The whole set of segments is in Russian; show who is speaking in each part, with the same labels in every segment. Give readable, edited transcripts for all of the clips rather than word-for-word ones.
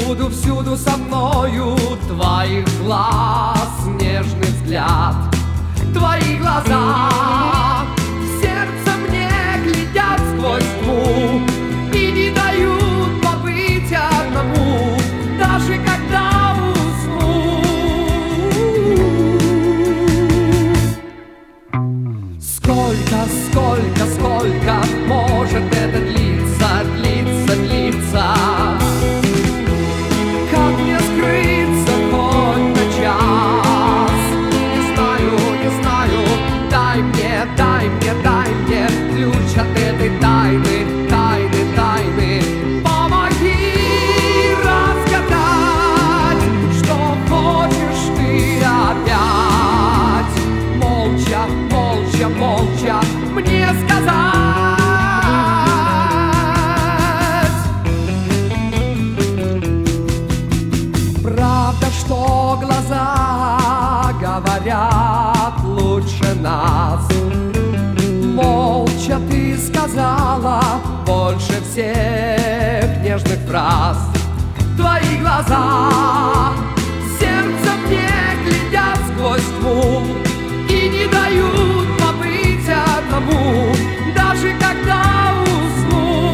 Speaker 1: Всюду, всюду со мною твоих глаз нежный взгляд. Твои глаза в сердце мне глядят сквозь тьму и не дают побыть одному, даже когда усну. Сколько, сколько, сколько может это длиться, длиться, длиться? Как мне скрыться хоть на час? Не знаю, не знаю. Дай мне, дай мне, дай мне ключ от этой тайны, тайны, тайны. Помоги разгадать, что хочешь ты опять. Молча, молча, молча мне сказать. Правда, что глаза говорят лучше нас. Молча ты сказала больше всех нежных фраз. Твои глаза сердце мне глядят сквозь тьму и не дают побыть одному, даже когда усну.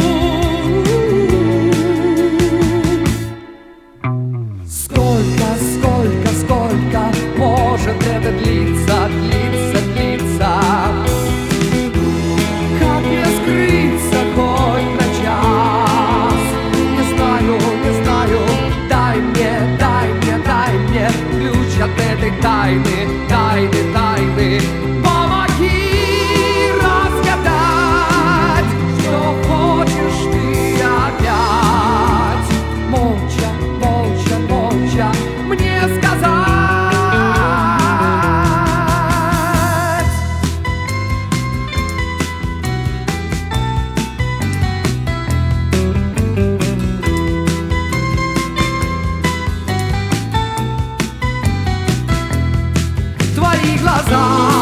Speaker 1: Сколько, сколько, сколько может это длиться, длиться, длиться? Как мне скрыться хоть на час? Не знаю, не знаю. Дай мне, дай мне, дай мне ключ от этой тайны, тайны, тайны. Помоги разгадать, что хочешь ты опять. Молча, молча, молча мне сказать. Твои глаза